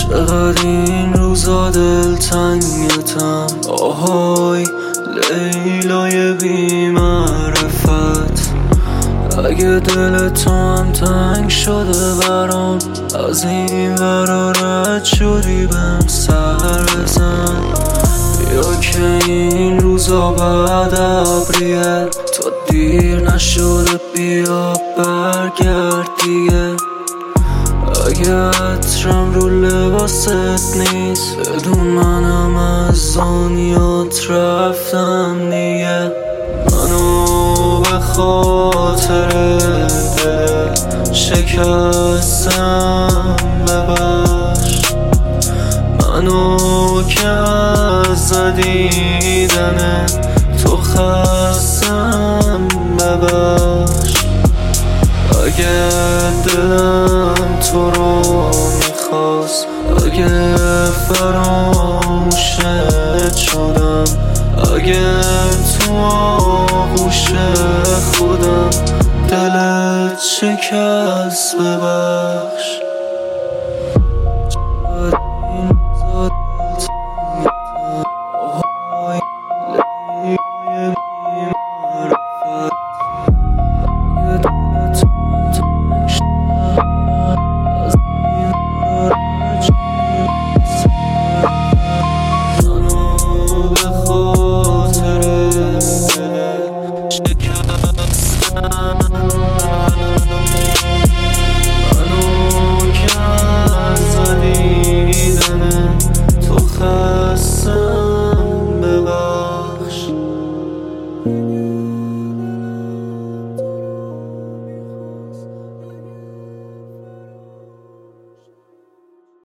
چقدر این روزا دلتنگتم، آهای لیلای بی معرفت. اگه دل تو هم تنگ شده برام، از این ورا رد شدی بهم سر بزن. بیا که این روزا بعد ابریه، تا دیر نشده بیا برگرد دیگه. اگه عطرم رو لباست نیست، بدون منم از دنیات رفتم دیگه. منو به خاطر دل شکستم ببخش، منو که از دیدن تو خستم ببخش. اگه دلم تو رو میخواست، اگه فراموشت شدم، اگه تو آغوش خودم دلت شکست ببخش.